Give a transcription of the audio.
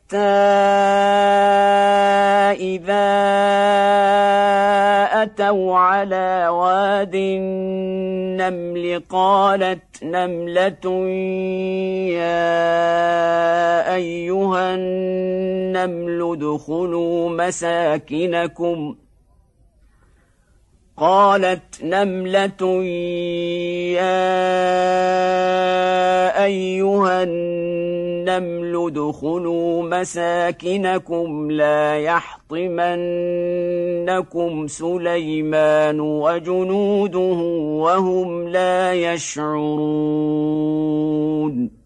إذا أتوا على واد النمل قالت نملة يا أيها النمل ادخلوا مساكنكم لا يحطمنكم سليمان وجنوده وهم لا يشعرون